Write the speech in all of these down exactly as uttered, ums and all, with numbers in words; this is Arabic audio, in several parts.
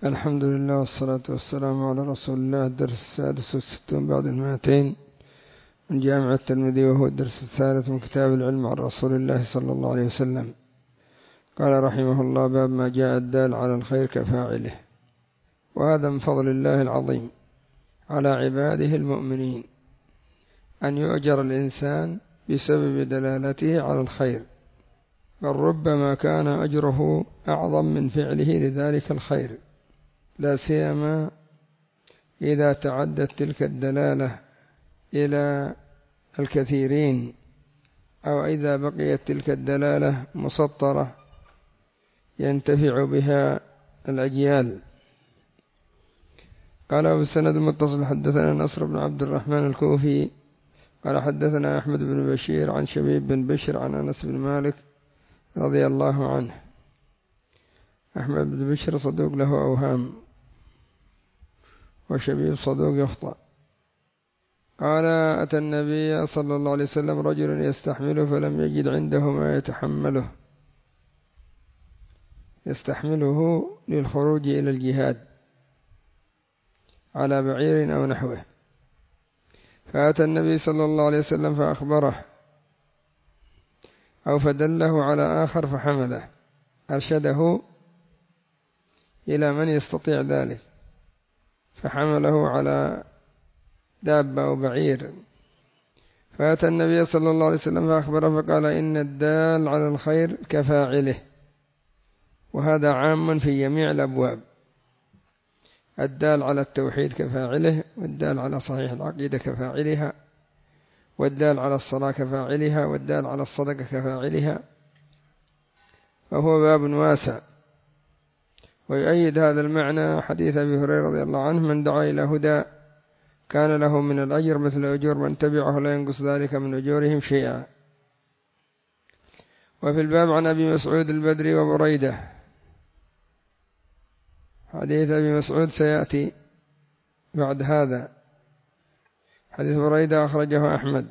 الحمد لله والصلاة والسلام على رسول الله. الدرس السادس والستون بعد المائتين من جامع الترمذي، وهو الدرس الثالث من كتاب العلم عن رسول الله صلى الله عليه وسلم. قال رحمه الله: باب ما جاء الدال على الخير كفاعله. وهذا من فضل الله العظيم على عباده المؤمنين أن يؤجر الإنسان بسبب دلالته على الخير، بل ربما كان أجره أعظم من فعله لذلك الخير، لا سيما إذا تعدت تلك الدلالة إلى الكثيرين، أو إذا بقيت تلك الدلالة مسطرة ينتفع بها الأجيال. قال بالسند المتصل: حدثنا نصر بن عبد الرحمن الكوفي قال حدثنا أحمد بن بشير عن شبيب بن بشر عن أنس بن مالك رضي الله عنه. أحمد بن بشر صدوق له أوهام، وشبيب صدوق يخطأ. قال: أتى النبي صلى الله عليه وسلم رجل يستحمله فلم يجد عنده ما يتحمله يستحمله للخروج إلى الجهاد على بعير أو نحوه، فأتى النبي صلى الله عليه وسلم فأخبره أو فدله على آخر فحمله، أرشده إلى من يستطيع ذلك، فحمله على دابة أو بعير. فأتى النبي صلى الله عليه وسلم فأخبره فقال: إن الدال على الخير كفاعله. وهذا عام في جميع الأبواب: الدال على التوحيد كفاعله، والدال على صحيح العقيدة كفاعلها، والدال على الصلاة كفاعلها، والدال على الصدقة كفاعلها. فهو باب واسع. ويؤيد هذا المعنى حديث أبي هريرة رضي الله عنه: من دعا إلى هدى كان له من الأجر مثل أجور من تبعه لا ينقص ذلك من أجورهم شيئا. وفي الباب عن أبي مسعود البدري وبريدة. حديث أبي مسعود سيأتي بعد هذا. حديث بريدة أخرجه أحمد.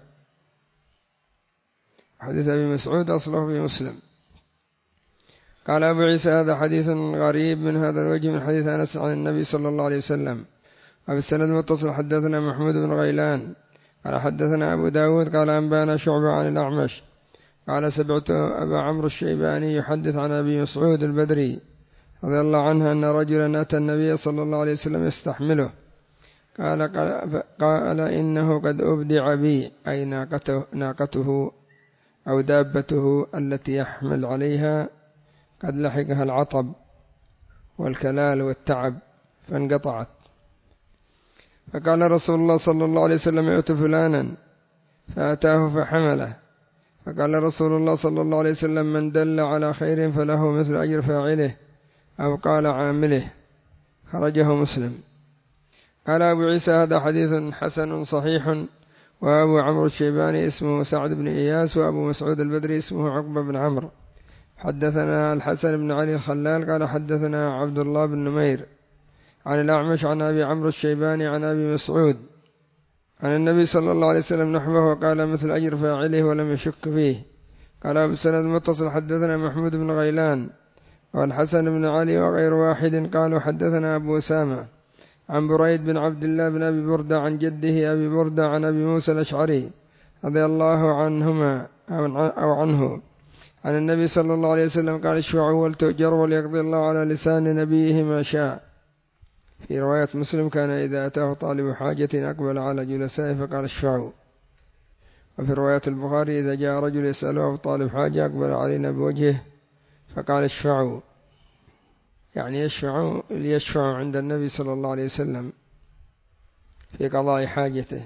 حديث أبي مسعود أصله في مسلم. قال أبو عيسى: هذا حديث غريب من هذا الوجه من حديث أنس عن النبي صلى الله عليه وسلم. وفي السند المتصل حدثنا محمود بن غيلان قال حدثنا أبو داود قال أنبانا شعبة عن الأعمش قال سمعت أبا عمرو الشيباني يحدث عن أبي مسعود البدري رضي الله عنه أن رجلا أتى النبي صلى الله عليه وسلم يستحمله، قال, قال, قال إنه قد أبدع بي، أي ناقته, ناقته أو دابته التي يحمل عليها قد لحقها العطب والكلال والتعب فانقطعت. فقال رسول الله صلى الله عليه وسلم: ائت فلانا، فأتاه فحمله. فقال رسول الله صلى الله عليه وسلم: من دل على خير فله مثل أجر فاعله، أو قال عامله. خرجه مسلم. قال أبو عيسى: هذا حديث حسن صحيح. وأبو عمرو الشيباني اسمه سعد بن إياس، وأبو مسعود البدري اسمه عقبة بن عمرو. حدثنا الحسن بن علي الخلال قال حدثنا عبد الله بن نمير عن الأعمش عن أبي عمرو الشيباني عن أبي مسعود عن النبي صلى الله عليه وسلم نحوه، وقال مثل أجر فاعله ولم يشك فيه. قال أبو السند المتصل حدثنا محمود بن غيلان والحسن بن علي وغير واحد قالوا حدثنا أبو أسامة عن بريد بن عبد الله بن أبي بردة عن جده أبي بردة عن أبي موسى الأشعري رضي الله عنهما أو عنه عن النبي صلى الله عليه وسلم قال: اشفعوا ولتؤجروا وليقضي الله على لسان نبيه ما شاء. في رواية مسلم: كان إذا أتاه طالب حاجة أقبل على جلسائه فقال: اشفعوا. وفي رواية البخاري: إذا جاء رجل يسأله طالب حاجة أقبل علينا بوجهه فقال: اشفعوا، يعني يشفعوا ليشفعوا عند النبي صلى الله عليه وسلم في قضاء حاجته.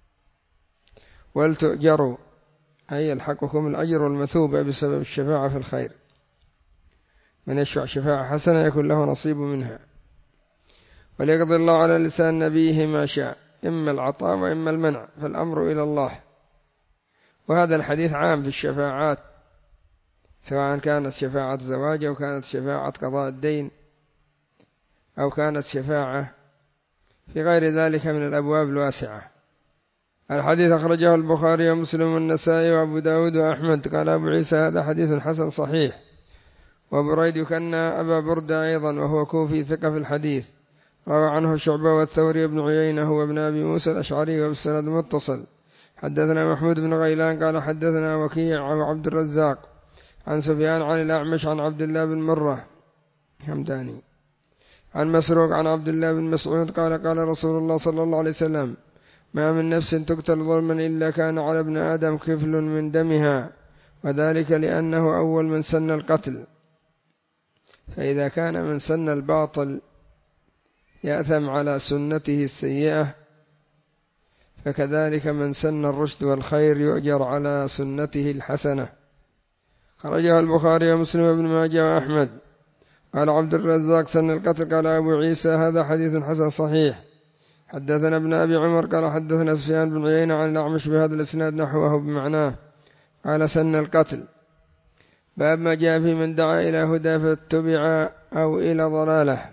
ولتؤجروا، أي يلحقكم الأجر والمثوبة بسبب الشفاعة في الخير. من يشفع شفاعة حسنة يكون له نصيب منها. وليقضي الله على لسان نبيه ما شاء، إما العطاء وإما المنع، فالأمر إلى الله. وهذا الحديث عام في الشفاعات، سواء كانت شفاعة زواج أو كانت شفاعة قضاء الدين أو كانت شفاعة في غير ذلك من الأبواب الواسعة. الحديث أخرجه البخاري ومسلم والنسائي وأبو داود وأحمد. قال أبو عيسى: هذا حديث حسن صحيح. وبريد يكنى أبا بردة أيضا وهو كوفي ثقة في الحديث، روى عنه شعبة والثوري بن عيينة وابن أبي موسى الأشعري وبالسند متصل. حدثنا محمود بن غيلان قال حدثنا وكيع وعبد الرزاق عن سفيان عن الأعمش عن عبد الله بن مرة همداني عن مسروق عن عبد الله بن مسعود قال قال رسول الله صلى الله عليه وسلم: ما من نفس تقتل ظلما إلا كان على ابن آدم كفل من دمها، وذلك لأنه أول من سن القتل، فإذا كان من سن الباطل يأثم على سنته السيئة، فكذلك من سن الرشد والخير يؤجر على سنته الحسنة. خرجها البخاري ومسلم وابن ماجه وأحمد. قال عبد الرزاق: سن القتل. قال أبو عيسى: هذا حديث حسن صحيح. حدثنا ابن أبي عمر قال حدثنا سفيان بن عيينة عن الأعمش بهذا الإسناد نحوه بمعناه. قال: سن القتل. باب ما جاء في من دعا إلى هدى فاتبع أو إلى ضلالة.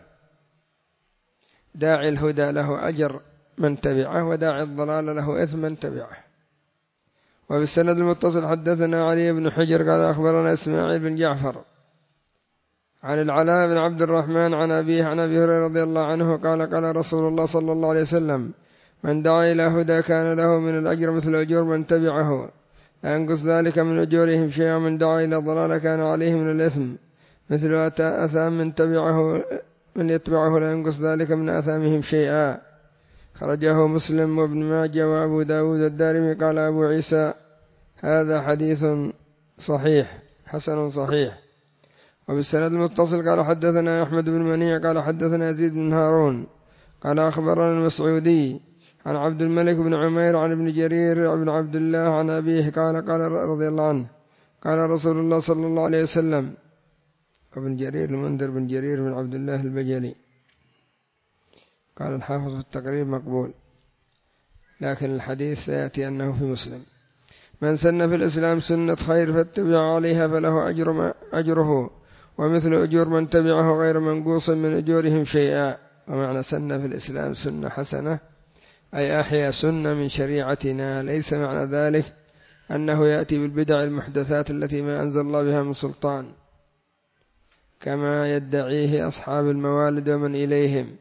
داعي الهدى له أجر من تبعه، وداعي الضلال له إثم من تبعه. وبالسند المتصل حدثنا علي بن حجر قال أخبرنا إسماعيل بن جعفر عن العلاء بن عبد الرحمن عن أبيه عن أبي هريرة رضي الله عنه قال قال رسول الله صلى الله عليه وسلم: من دعا إلى هدى كان له من الأجر مثل أجور من تبعه، لا ينقص ذلك من أجورهم شيئا، من دعا إلى ضلال كان عليه من الإثم مثل أثام من تبعه من يتبعه، لا ينقص ذلك من أثامهم شيئا. خرجه مسلم وابن ماجه وأبو داود الدارمي. قال أبو عيسى: هذا حديث صحيح حسن صحيح. وبالسند المتصل قال حدثنا أحمد بن منيع قال حدثنا يزيد بن هارون قال أخبرنا المسعودي عن عبد الملك بن عمير عن ابن جرير بن عبد الله عن أبيه قال قال رضي الله عنه قال رسول الله صلى الله عليه وسلم. ابن جرير المنذر بن جرير بن عبد الله البجلي. قال الحافظ في التقريب مقبول، لكن الحديث سيأتي أنه في مسلم: من سن في الإسلام سنة خير فاتبع عليها فله أجر ما أجره ومثل أجور من تبعه غير منقوص من أجورهم شيئا. ومعنى سن في الإسلام سنة حسنة أي أحيا سنة من شريعتنا، ليس معنى ذلك أنه يأتي بالبدع المحدثات التي ما أنزل الله بها من سلطان كما يدعيه أصحاب الموالد ومن إليهم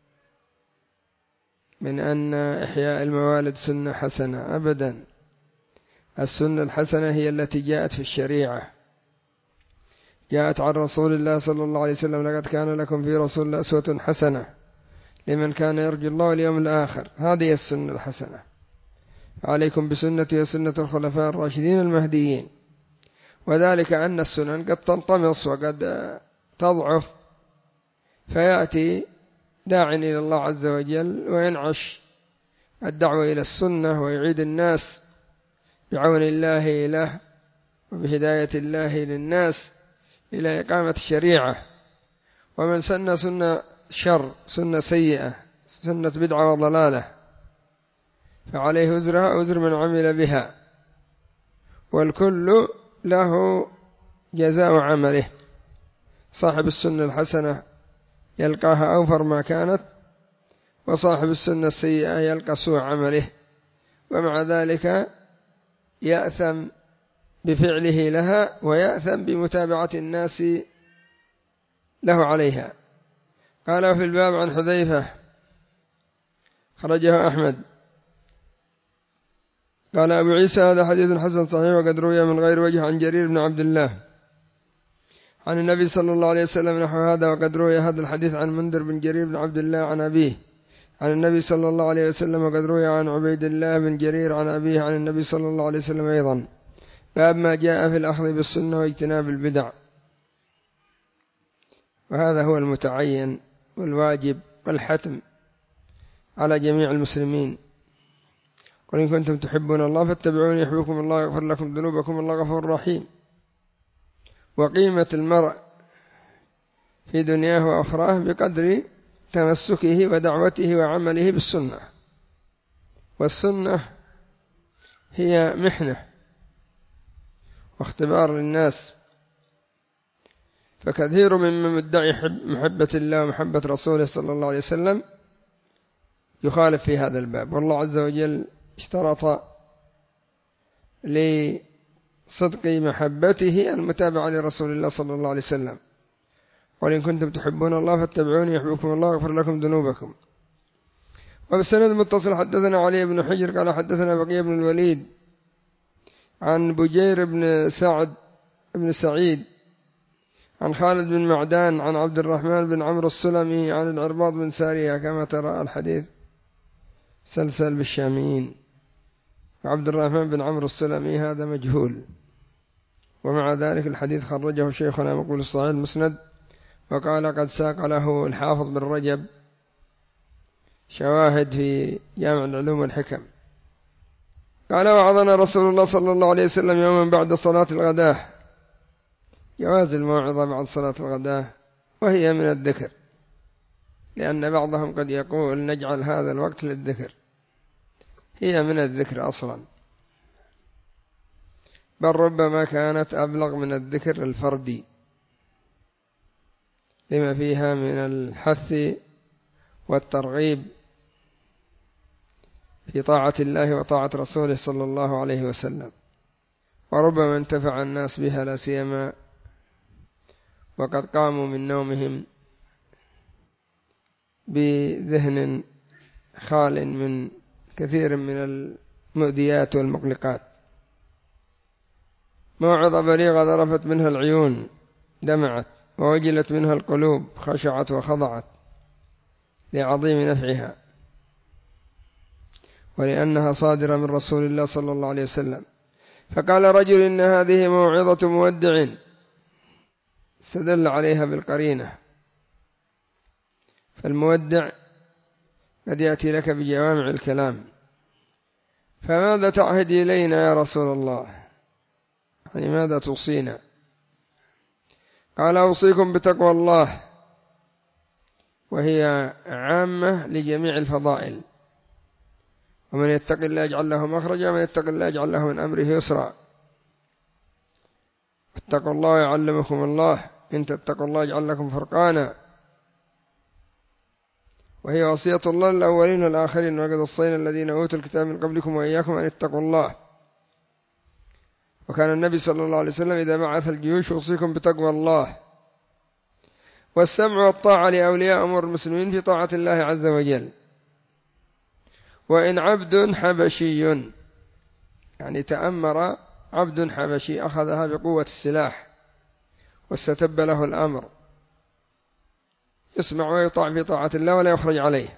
من أن إحياء الموالد سنة حسنة. أبدا، السنة الحسنة هي التي جاءت في الشريعة، جاءت عن رسول الله صلى الله عليه وسلم: لقد كان لكم في رسول الله أسوة حسنة لمن كان يرجو الله واليوم الآخر. هذه السنة الحسنة. عليكم بسنتي وسنة الخلفاء الراشدين المهديين. وذلك أن السنن قد تنطمس وقد تضعف، فيأتي داع إلى الله عز وجل وينعش الدعوة إلى السنة ويعيد الناس بعون الله له وبهداية الله للناس إلى إقامة الشريعة. ومن سن سنة شر سنة سيئة سنة بدعة وضلالة فعليه وزرها وزر من عمل بها، والكل له جزاء عمله. صاحب السنة الحسنة يلقاها أوفر ما كانت، وصاحب السنة السيئة يلقى سوء عمله، ومع ذلك يأثم بفعله لها ويأثم بمتابعة الناس له عليها. قال في الباب عن حذيفة خرجه أحمد. قال أبو عيسى: هذا حديث حسن صحيح وقد روي من غير وجه عن جرير بن عبد الله عن النبي صلى الله عليه وسلم نحو هذا، وقد روي هذا الحديث عن منذر بن جرير بن عبد الله عن أبيه عن النبي صلى الله عليه وسلم، وقد روي عن عبيد الله بن جرير عن أبيه عن النبي صلى الله عليه وسلم أيضا. باب ما جاء في الأخذ بالسنة واجتناب البدع. وهذا هو المتعين والواجب والحتم على جميع المسلمين. قل إن كنتم تحبون الله فاتبعوني يحببكم الله يغفر لكم ذنوبكم الله غفور رحيم. وقيمة المرء في دنياه وأخراه بقدر تمسكه ودعوته وعمله بالسنة. والسنة هي محنة واختبار للناس، فكثير ممن مدعي محبة الله ومحبة رسوله صلى الله عليه وسلم يخالف في هذا الباب. والله عز وجل اشترط لصدق محبته المتابعة لرسول الله صلى الله عليه وسلم، قل إن كنتم تحبون الله فاتبعوني يحببكم الله ويغفر لكم ذنوبكم. وبالسند المتصل حدثنا علي بن حجر قال حدثنا بقية بن الوليد عن بجير بن سعد بن سعيد عن خالد بن معدان عن عبد الرحمن بن عمرو السلمي عن العرباض بن سارية. كما ترى الحديث سلسل بالشاميين، وعبد الرحمن بن عمرو السلمي هذا مجهول، ومع ذلك الحديث خرجه شيخنا مقبول الصحيح المسند، وقال قد ساق له الحافظ بن رجب شواهد في جامع العلوم والحكم. قال وعظنا رسول الله صلى الله عليه وسلم يوما بعد صلاة الغداة، جواز الموعظة بعد صلاة الغداة، وهي من الذكر، لأن بعضهم قد يقول نجعل هذا الوقت للذكر، هي من الذكر أصلا، بل ربما كانت أبلغ من الذكر الفردي لما فيها من الحث والترغيب في طاعة الله وطاعة رسوله صلى الله عليه وسلم، وربما انتفع الناس بها لا سيما وقد قاموا من نومهم بذهن خال من كثير من المؤذيات والمقلقات. موعظة بليغة ذرفت منها العيون، دمعت ووجلت منها القلوب، خشعت وخضعت لعظيم نفعها، ولأنها صادرة من رسول الله صلى الله عليه وسلم. فقال رجل إن هذه موعظة مودع، استدل عليها بالقرينة، فالمودع قد يأتي لك بجوامع الكلام، فماذا تعهد إلينا يا رسول الله؟ يعني ماذا توصينا؟ قال أوصيكم بتقوى الله، وهي عامة لجميع الفضائل، ومن يتق الله يجعل له مخرجا، ومن يتق الله يجعل له من أمره يسرا، اتقوا الله يعلمكم الله، إن تتقوا الله يجعل لكم فرقانا، وهي وصية الله الأولين والآخرين، وقد وصينا الذين أوتوا الكتاب من قبلكم وإياكم أن اتقوا الله. وكان النبي صلى الله عليه وسلم إذا بعث الجيوش يوصيكم بتقوى الله والسمع والطاعة لأولياء أمور المسلمين في طاعة الله عز وجل. وإن عبد حبشي، يعني تأمر عبد حبشي أخذها بقوة السلاح واستتب له الأمر، يسمع ويطاع في طاعة الله ولا يخرج عليه،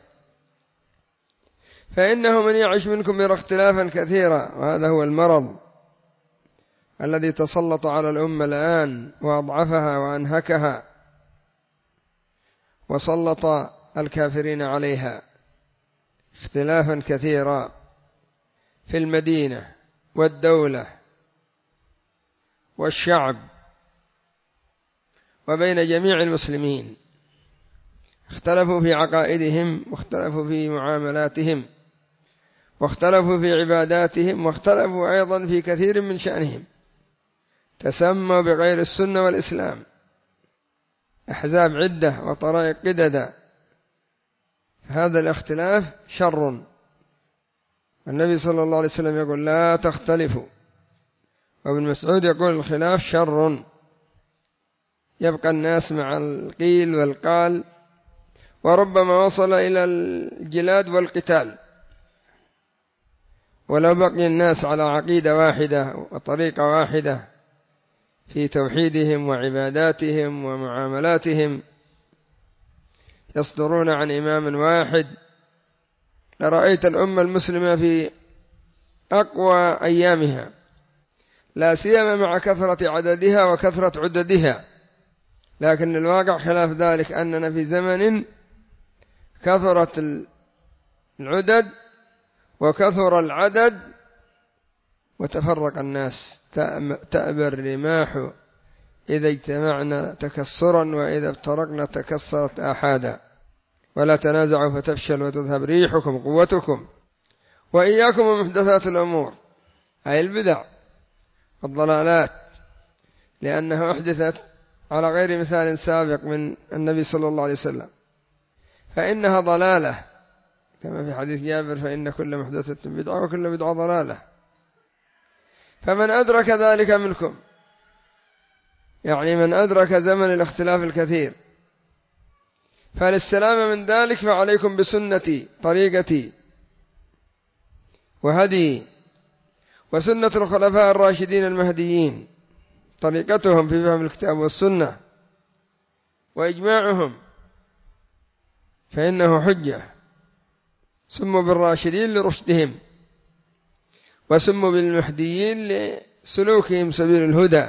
فإنه من يعش منكم يرى اختلافا كثيرا، وهذا هو المرض الذي تسلط على الأمة الآن وأضعفها وأنهكها وسلط الكافرين عليها، اختلافا كثيرا في المدينة والدولة والشعب وبين جميع المسلمين، اختلفوا في عقائدهم، واختلفوا في معاملاتهم، واختلفوا في عباداتهم، واختلفوا أيضا في كثير من شأنهم، تسموا بغير السنة والإسلام، أحزاب عدة وطرائق قددا. هذا الاختلاف شر، النبي صلى الله عليه وسلم يقول لا تختلفوا، وابن مسعود يقول الخلاف شر، يبقى الناس مع القيل والقال، وربما وصل إلى الجلاد والقتال. ولو بقي الناس على عقيدة واحدة وطريقة واحدة في توحيدهم وعباداتهم ومعاملاتهم، يصدرون عن إمام واحد، لرأيت الأمة المسلمة في أقوى أيامها، لا سيما مع كثرة عددها وكثرة عددها. لكن الواقع خلاف ذلك، أننا في زمن كثرت العدد وكثر العدد وتفرق الناس، تأبى الرماح إذا اجتمعنا تكسرا، وإذا افترقنا تكسرت آحادا، ولا تنازعوا فتفشل وتذهب ريحكم قوتكم، وإياكم ومحدثات الأمور، أي البدع والضلالات، لأنها أحدثت على غير مثال سابق من النبي صلى الله عليه وسلم، فإنها ضلالة، كما في حديث جابر فإن كل محدثة بدعة وكل بدعة ضلالة. فمن أدرك ذلك منكم، يعني من أدرك زمن الاختلاف الكثير فللسلام من ذلك فعليكم بسنتي طريقتي وهدي وسنة الخلفاء الراشدين المهديين، طريقتهم في فهم الكتاب والسنة وإجماعهم، فإنه حجة. سموا بالراشدين لرشدهم، وسموا بالمهديين لسلوكهم سبيل الهدى.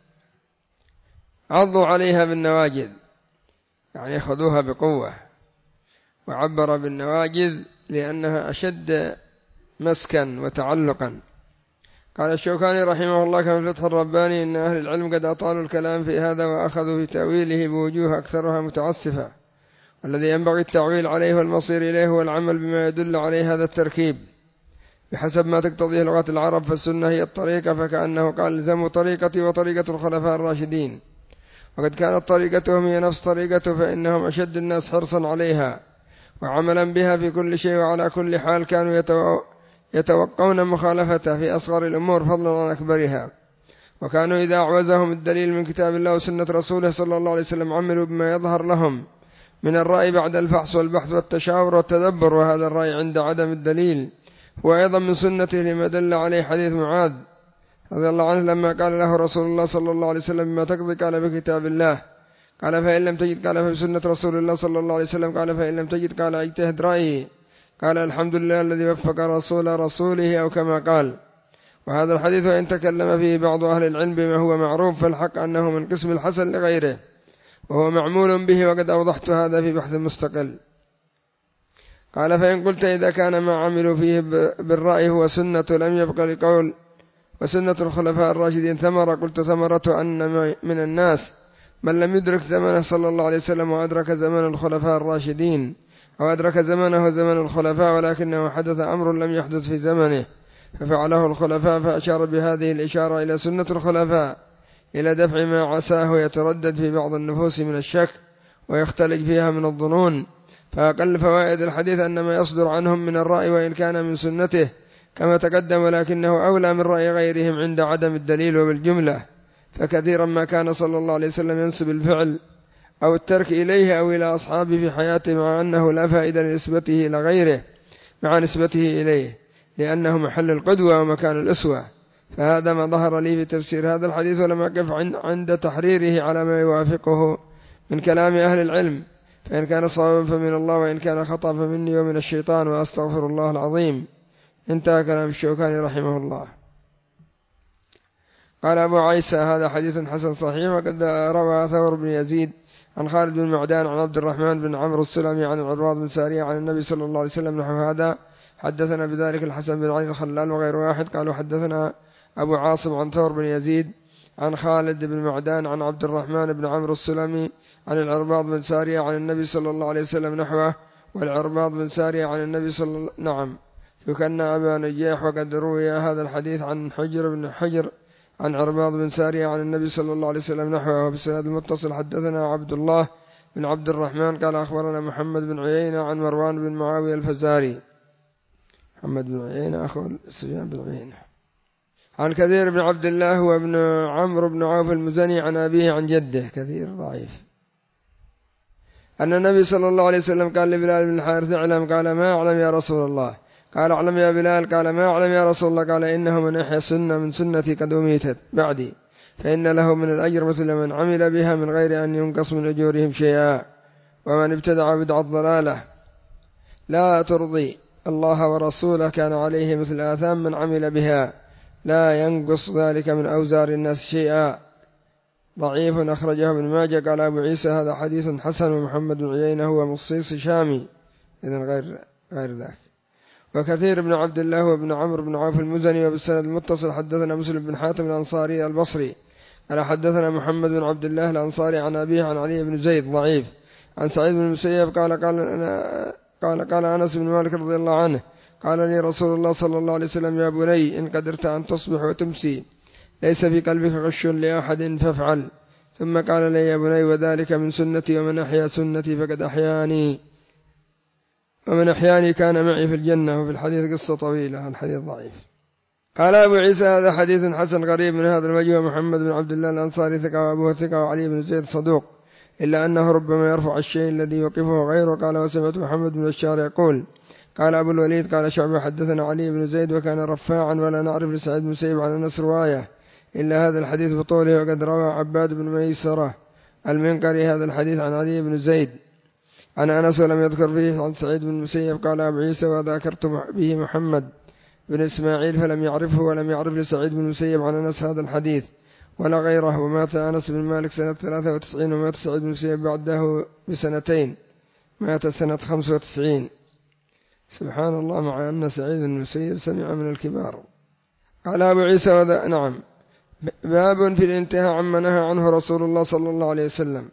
عضوا عليها بالنواجذ يعني خذوها بقوة، وعبر بالنواجذ لأنها أشد مسكا وتعلقا. قال الشوكاني رحمه الله كما في الفتح الرباني إن أهل العلم قد أطالوا الكلام في هذا وأخذوا في تأويله بوجوه أكثرها متعسفة، والذي ينبغي التعويل عليه والمصير إليه هو العمل بما يدل عليه هذا التركيب بحسب ما تقتضيه لغة العرب. فالسنة هي الطريقة، فكأنه قال الزموا طريقتي وطريقة الخلفاء الراشدين، وقد كانت طريقتهم هي نفس طريقته، فإنهم أشد الناس حرصا عليها وعملا بها في كل شيء، وعلى كل حال كانوا يتو... يتوقون مخالفته في أصغر الأمور فضلا عن أكبرها. وكانوا إذا أعوزهم الدليل من كتاب الله وسنة رسوله صلى الله عليه وسلم عملوا بما يظهر لهم من الرأي بعد الفحص والبحث والتشاور والتدبر، وهذا الرأي عند عدم الدليل هو أيضا من سنته لما دل عليه حديث معاذ رضي الله عنه لما قال له رسول الله صلى الله عليه وسلم ما تقضي؟ قال بكتاب الله. قال فإن لم تجد؟ قال فبسنة رسول الله صلى الله عليه وسلم. قال فإن لم تجد؟ قال اجتهد رأيي. قال الحمد لله الذي وفق رسول رسوله أو كما قال. وهذا الحديث وإن تكلم فيه بعض أهل العلم بما هو معروف، فالحق أنه من قسم الحسن لغيره وهو معمول به، وقد أوضحت هذا في بحث مستقل. قال فإن قلت إذا كان ما عملوا فيه بالرأي هو سنة لم يبق لقول وسنة الخلفاء الراشدين ثمرة، قلت ثمرة أن من الناس من لم يدرك زمنه صلى الله عليه وسلم وأدرك زمن الخلفاء الراشدين، أو أدرك زمنه زمن الخلفاء ولكنه حدث أمر لم يحدث في زمنه ففعله الخلفاء، فأشار بهذه الإشارة إلى سنة الخلفاء إلى دفع ما عساه يتردد في بعض النفوس من الشك ويختلج فيها من الظنون. فأقل فوائد الحديث أن ما يصدر عنهم من الرأي وإن كان من سنته كما تقدم، ولكنه أولى من رأي غيرهم عند عدم الدليل وبالجملة. فكثيرا ما كان صلى الله عليه وسلم ينسب الفعل أو الترك إليه أو إلى أصحابه في حياته، مع أنه لا فائدة لنسبته إلى غيره مع نسبته إليه، لأنه محل القدوة ومكان الأسوة. فهذا ما ظهر لي في تفسير هذا الحديث، ولم أقف عند تحريره على ما يوافقه من كلام أهل العلم، فإن كان صوابا فمن الله وإن كان خطأ فمني ومن الشيطان وأستغفر الله العظيم. انتهى كلام الشوكاني رحمه الله. قال أبو عيسى هذا حديث حسن صحيح. وقد روى ثور بن يزيد عن خالد بن معدان عن عبد الرحمن بن عمرو السلمي عن العرباض بن سارية عن النبي صلى الله عليه وسلم نحو هذا. حدثنا بذلك الحسن بن علي الخلال وغير واحد. قالوا حدثنا أبو عاصم عن ثور بن يزيد عن خالد بن معدان عن عبد الرحمن بن عمرو السلمي عن العرباض بن سارية عن النبي صلى الله عليه وسلم نحوه. والعرباض بن سارية عن النبي صلى الله نعم يكنى أبا نجيح. وقد روي هذا الحديث عن حجر بن حجر عن عرباض بن سارية عن النبي صلى الله عليه وسلم نحوه. وبالسند المتصل حدثنا عبد الله بن عبد الرحمن قال أخبرنا محمد بن عيينة عن مروان بن معاوية الفزاري. محمد بن عيينة أخو سفيان بن عيينة عن كثير بن عبد الله وابن عمرو بن عوف المزني عن أبيه عن جده. كثير ضعيف. أن النبي صلى الله عليه وسلم قال لبلال بن الحارث اعلم. قال ما أعلم يا رسول الله. قال اعلم يا بلال. قال ما أعلم يا رسول الله. قال إنه من أحيا سنة من سنتي قد أميتت بعدي فإن له من الأجر مثل من عمل بها من غير أن ينقص من أجورهم شيئا، ومن ابتدع بدعة ضلالة لا ترضي الله ورسوله كان عليه مثل آثام من عمل بها لا ينقص ذلك من أوزار الناس شيئا. ضعيف أخرجه ابن ماجه. قال أبو عيسى هذا حديث حسن. ومحمد بن عيينة هو مصيص شامي إذن غير غير ذاك. وكثير بن عبد الله وابن عمرو بن عوف المزني. وبالسند المتصل حدثنا مسلم بن حاتم الأنصاري البصري قال حدثنا محمد بن عبد الله الأنصاري عن أبيه عن علي بن زيد ضعيف عن سعيد بن المسيب قال قال أنا قال قال أنس بن مالك رضي الله عنه قال لي رسول الله صلى الله عليه وسلم يا بني إن قدرت أن تصبح وتمسي ليس في قلبك غش لأحد فافعل. ثم قال لي يا بني وذلك من سنتي ومن أحيا سنتي فقد أحياني ومن أحياني كان معي في الجنة. وفي الحديث قصة طويلة. الحديث ضعيف. قال أبو عيسى هذا حديث حسن غريب من هذا الوجه. محمد بن عبد الله الأنصاري ثقة وأبوه ثقة وعلي بن زيد صدوق إلا أنه ربما يرفع الشيء الذي يوقفه غيره. قال وسمعت محمد بن بشار يقول قال أبو الوليد قال شعبة حدثنا علي بن زيد وكان رفاعا ولا نعرف لسعيد بن مسيب عن أنس رواية إلا هذا الحديث بطوله. وقد روى عباد بن ميسرة المنقري هذا الحديث عن علي بن زيد عن أنس ولم يذكر فيه عن سعيد بن مسيب. قال أبو عيسى وذكرت به محمد بن إسماعيل فلم يعرفه ولم يعرف لسعيد بن مسيب عن أنس هذا الحديث ولا غيره. ومات أنس بن مالك سنة ثلاثة وتسعين ومات سعيد بن مسيب بعده بسنتين مات سنة خمسة وتسعين. سبحان الله، مع أن سعيد بن المسيب سمع من الكبار. قال أبو عيسى وذا نعم باب في الانتهاء عما نهى عنه رسول الله صلى الله عليه وسلم.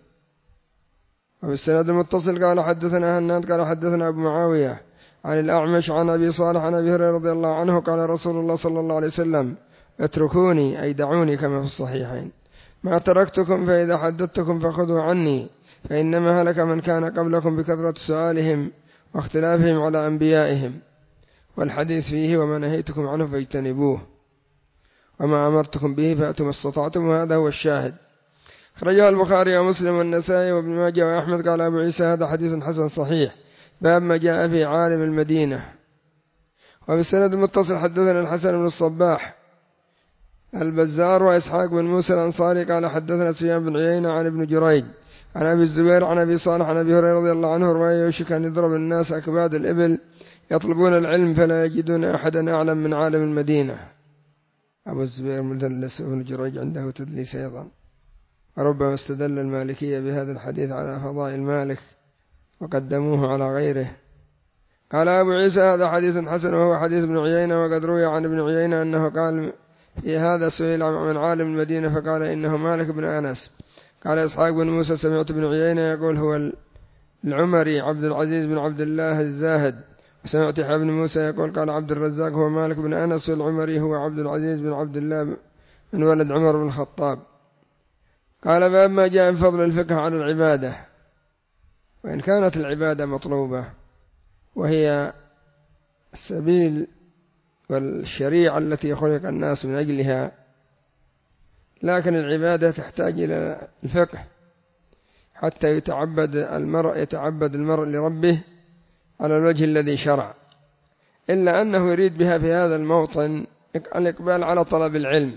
وبالسند المتصل قال حدثنا هناد قال حدثنا أبو معاوية عن الأعمش عن أبي صالح عن أبي هريرة رضي الله عنه قال رسول الله صلى الله عليه وسلم اتركوني أي دعوني كما في الصحيحين ما تركتكم فإذا حدثتكم فخذوا عني فإنما هلك من كان قبلكم بكثرة سؤالهم واختلافهم على أنبيائهم. والحديث فيه وما نهيتكم عنه فاجتنبوه وما أمرتكم به فأتوا ما استطعتم وهذا هو الشاهد. خرجه البخاري ومسلم والنسائي وابن ماجه وأحمد. قال أبو عيسى هذا حديث حسن صحيح باب ما جاء في عالم المدينة. وبالسند المتصل حدثنا الحسن بن الصباح البزار وإسحاق بن موسى الأنصاري قال حدثنا سفيان بن عيينة عن ابن جريج عن أبي الزبير عن أبي صالح عن أبي هريرة رضي الله عنه رواية يوشك أن يضرب الناس أكباد الإبل يطلبون العلم فلا يجدون أحدا أعلم من عالم المدينة. أبو الزبير مدلس وابن جريج عنده تدليس أيضا. وربما استدل المالكية بهذا الحديث على فضائل مالك وقدموه على غيره. قال أبو عيسى هذا حديث حسن وهو حديث ابن عيينة. وقد روي عن ابن عيينة أنه قال في هذا سئل من عالم المدينة فقال إنه مالك بن أنس. قال إسحاق بن موسى سمعت ابن عيينة يقول هو العمري عبد العزيز بن عبد الله الزاهد. وسمعت يحيى بن موسى يقول قال عبد الرزاق هو مالك بن أنس والعمري هو عبد العزيز بن عبد الله من ولد عمر بن الخطاب. قال باب ما جاء من فضل الفقه على العبادة. وإن كانت العبادة مطلوبة وهي السبيل والشريعة التي خلق الناس من أجلها، لكن العبادة تحتاج إلى الفقه حتى يتعبد المرء يتعبد المرء لربه على الوجه الذي شرع. إلا أنه يريد بها في هذا الموطن الإقبال على طلب العلم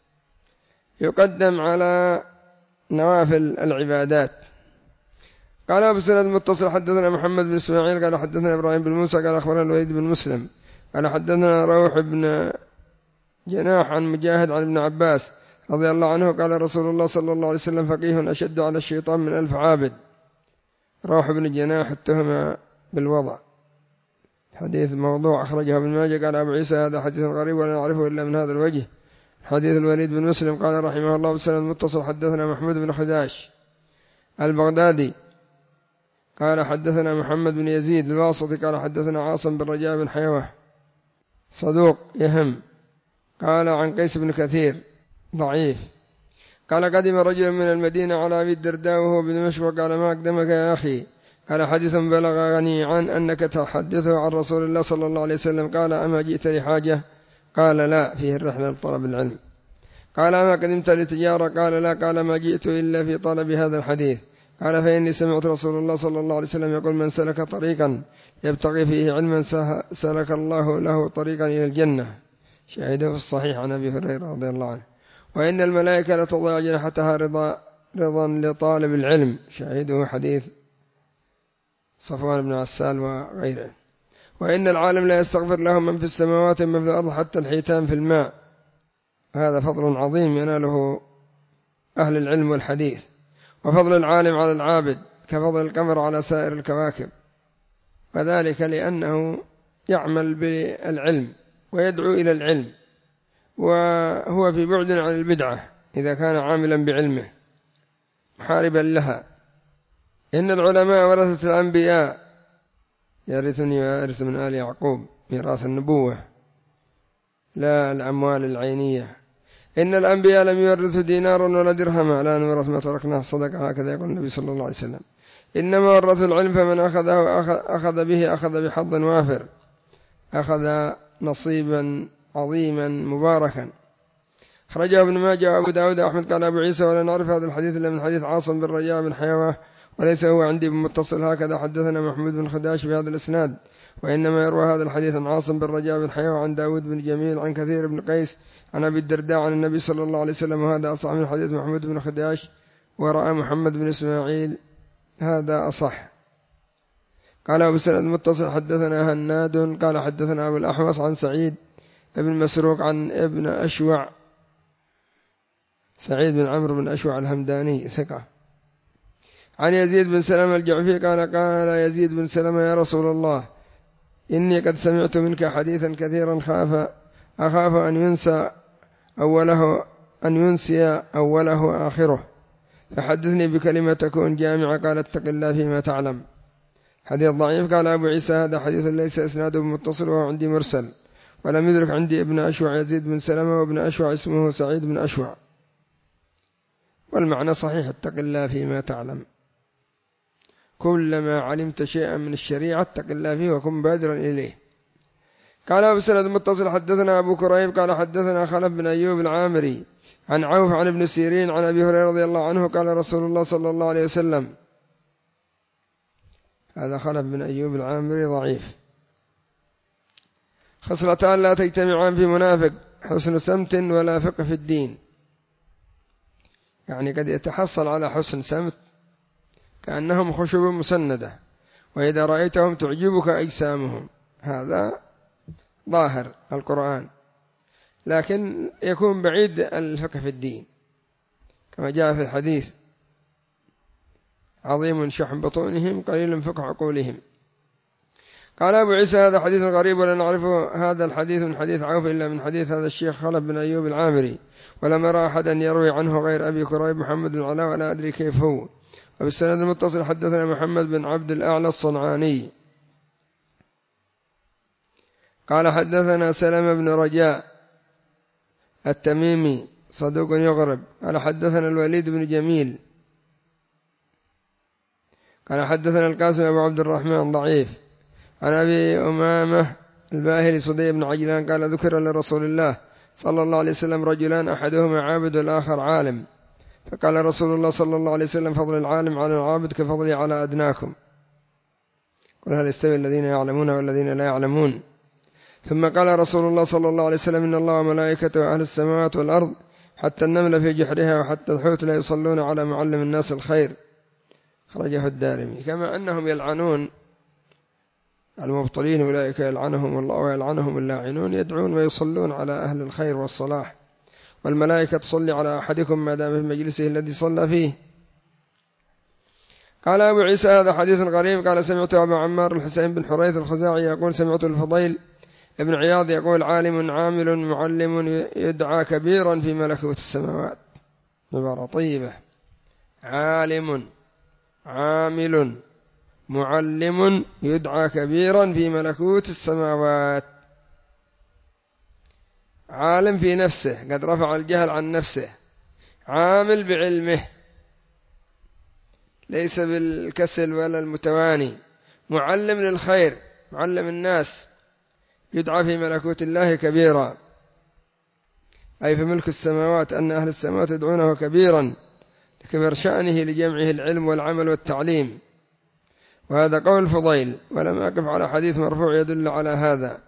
يقدم على نوافل العبادات. قال أبو سند المتصل حدثنا محمد بن إسماعيل قال حدثنا إبراهيم بن موسى قال أخبرنا الوليد بن مسلم قال حدثنا روح بن جناح عن مجاهد عن ابن عباس رضي الله عنه قال رسول الله صلى الله عليه وسلم فقيه أشد على الشيطان من ألف عابد. روح بن جناح اتهم بالوضع، حديث موضوع أخرجه ابن ماجه. قال أبو عيسى هذا حديث غريب ولا نعرفه إلا من هذا الوجه. حديث الوليد بن مسلم قال رحمه الله بسند المتصل حدثنا محمود بن خداش البغدادي قال حدثنا محمد بن يزيد الواسطي قال حدثنا عاصم بن رجاء بن حيوة صدوق يهم قال عن قيس بن كثير ضعيف قال قدم رجل من المدينة على أبي الدرداء وهو بدمشق وقال ما أقدمك يا أخي؟ قال حديث بلغني عن أنك تحدثه عن رسول الله صلى الله عليه وسلم. قال أما جئت لحاجة؟ قال لا، فيه الرحلة لطلب العلم. قال أما قدمت لتجارة؟ قال لا. قال ما جئت إلا في طلب هذا الحديث. قال فإني سمعت رسول الله صلى الله عليه وسلم يقول من سلك طريقا يبتغي فيه علما سلك الله له طريقا إلى الجنة. شاهده في الصحيح عن أبي هريرة رضي الله عنه. وإن الملائكة لتضع جناحتها رضا رضا لطالب العلم. شاهده حديث صفوان بن عسال وغيره. وإن العالم لا يستغفر له من في السماوات من في الأرض حتى الحيتان في الماء. هذا فضل عظيم يناله أهل العلم والحديث. وفضل العالم على العابد كفضل القمر على سائر الكواكب، وذلك لأنه يعمل بالعلم ويدعو إلى العلم وهو في بعد عن البدعة إذا كان عاملا بعلمه محاربا لها. إن العلماء ورثة الأنبياء يرثني ويرث من آل يعقوب ميراث النبوة لا الأموال العينية. إن الأنبياء لم يورثوا دينارا ولا درهما لا نورث ما تركناه صدقة، هكذا يقول النبي صلى الله عليه وسلم. إنما ورثوا العلم فمن أخذه أخذ به أخذ بحظ وافر، أخذ نصيبا عظيما مباركا. خرجه ابن ماجه وأبو داود أحمد. قال أبو عيسى ولا نعرف هذا الحديث إلا من حديث عاصم بن رجاء بن حيوة وليس هو عندي بمتصل هكذا حدثنا محمود بن خداش بهذا الإسناد، وإنما يروى هذا الحديث عن عاصم بن رجاء بن حيوة عن داود بن جميل عن كثير بن قيس عن أبي الدرداء عن النبي صلى الله عليه وسلم، وهذا أصح من حديث محمود بن خداش ورأى محمد بن إسماعيل، هذا أصح. قال أبو سند متصل حدثنا هناد قال حدثنا أبو الأحوص عن سعيد ابن مسروق عن ابن أشوع، سعيد بن عمرو بن أشوع الهمداني ثقة، عن يزيد بن سلمة الجعفي قال قال يزيد بن سلمة يا رسول الله إني قد سمعت منك حديثا كثيرا خاف أخاف أن ينسى أوله أن ينسي أوله آخره، فحدثني بكلمة تكون جامعة. قال اتق الله فيما تعلم. حديث ضعيف. قال أبو عيسى هذا حديث ليس إسناده متصل وهو عندي مرسل، ولم يدرك عندي ابن أشوع يزيد بن سلمة، وابن أشوع اسمه سعيد بن أشوع. والمعنى صحيح اتق الله فيما تعلم، كلما علمت شيئا من الشريعة اتق الله فيه وكن بادرا إليه. قال أبو سند متصل حدثنا أبو كريب قال حدثنا خلف بن أيوب العامري عن عوف عن ابن سيرين عن أبي هريرة رضي الله عنه قال رسول الله صلى الله عليه وسلم، هذا خلف بن أيوب العامري ضعيف. خصلتان لا تجتمعان في منافق، حسن سمت ولا فقه في الدين. يعني قد يتحصل على حسن سمت كأنهم خشب مسندة، وإذا رأيتهم تعجبك أجسامهم، هذا ظاهر القرآن، لكن يكون بعيد الفقه في الدين، كما جاء في الحديث عظيم شحم بطونهم قليل فقه عقولهم. قال أبو عيسى هذا حديث غريب ولا نعرفه هذا الحديث من حديث عوف إلا من حديث هذا الشيخ خلف بن أيوب العامري، ولم أرى أحدا يروي عنه غير أبي كريب محمد بن العلاء ولا أدري كيف هو. وبالسند المتصل حدثنا محمد بن عبد الأعلى الصنعاني قال حدثنا سلمة بن رجاء التميمي صدوق يغرب قال حدثنا الوليد بن جميل قال حدثنا القاسم أبو عبد الرحمن ضعيف عن أبي أمامة الباهلي صدي بن عجلان قال ذكر لرسول الله صلى الله عليه وسلم رجلان أحدهما عابد والآخر عالم، فقال رسول الله صلى الله عليه وسلم فضل العالم على العابد كفضلي على أدناكم، قل هل يستوي الذين يعلمون والذين لا يعلمون. ثم قال رسول الله صلى الله عليه وسلم إن الله وملائكته وأهل السماوات والأرض حتى النمل في جحرها وحتى الحوت لا يصلون على معلم الناس الخير، خرجه الدارمي. كما أنهم يلعنون المبطلين أولئك يلعنهم الله ويلعنهم اللاعنون، يدعون ويصلون على أهل الخير والصلاح، والملائكة تصلي على أحدكم ما دام في مجلسه الذي صلى فيه. قال أبو عيسى هذا حديث غريب. قال سمعت أبا عمار الحسين بن حريث الخزاعي يقول سمعت الفضيل ابن عياض يقول عالم عامل معلم يدعى كبيرا في ملكوت السماوات. عبارة طيبة، عالم عامل معلم يدعى كبيرا في ملكوت السماوات. عالم في نفسه قد رفع الجهل عن نفسه، عامل بعلمه ليس بالكسل ولا المتواني، معلم للخير معلم الناس، يدعى في ملكوت الله كبيرا، أي في ملك السماوات، أن أهل السماوات يدعونه كبيرا لكبر شأنه لجمعه العلم والعمل والتعليم. وهذا قول الفضيل، ولم أقف على حديث مرفوع يدل على هذا.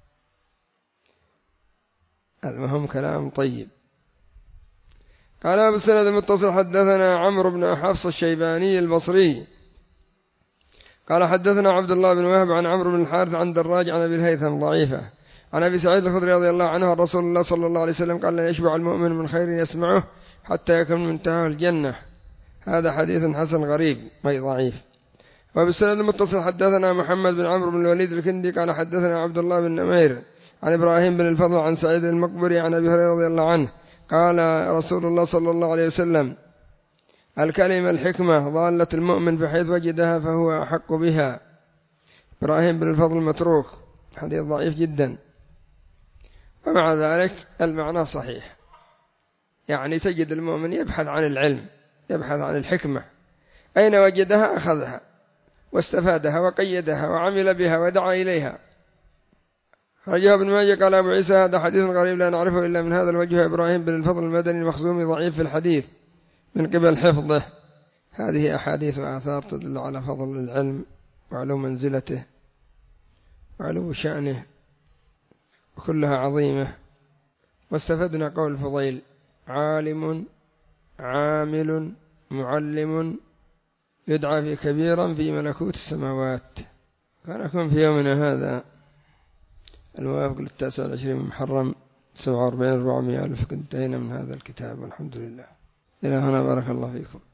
المهم كلام طيب. قال أبو السند المتصل حدثنا عمرو بن حفص الشيباني البصري قال حدثنا عبد الله بن وهب عن عمرو بن الحارث عن دراج عن أبي الهيثم ضعيفة عن أبي سعيد الخدري رضي الله عنه عن رسول الله صلى الله عليه وسلم قال لا يشبع المؤمن من خير يسمعه حتى يكون منتهى الجنة. هذا حديث حسن غريب أي ضعيف. وبالسند المتصل حدثنا محمد بن عمرو بن الوليد الكندي قال حدثنا عبد الله بن نمير عن إبراهيم بن الفضل عن سعيد المقبري عن أبي هريرة رضي الله عنه قال رسول الله صلى الله عليه وسلم الكلمة الحكمة ضالة المؤمن بحيث وجدها فهو أحق بها. إبراهيم بن الفضل متروك، حديث ضعيف جدا، ومع ذلك المعنى صحيح. يعني تجد المؤمن يبحث عن العلم، يبحث عن الحكمة، أين وجدها أخذها واستفادها وقيدها وعمل بها ودعا إليها، رجاء ابن ماجه قال أبو عيسى هذا حديث غريب لا نعرفه إلا من هذا الوجه. إبراهيم بن الفضل المدني المخزومي ضعيف في الحديث من قبل حفظه. هذه أحاديث وآثار تدل على فضل العلم وعلو منزلته وعلو شأنه وكلها عظيمة. واستفدنا قول الفضيل: عالم عامل معلم يدعى في كبيرا في ملكوت السماوات. فنكون في يومنا هذا الموافق للتاسع والعشرين من محرم سبعة وأربعين أربعمائة ألف انتهينا من هذا الكتاب والحمد لله. إلى هنا بارك الله فيكم.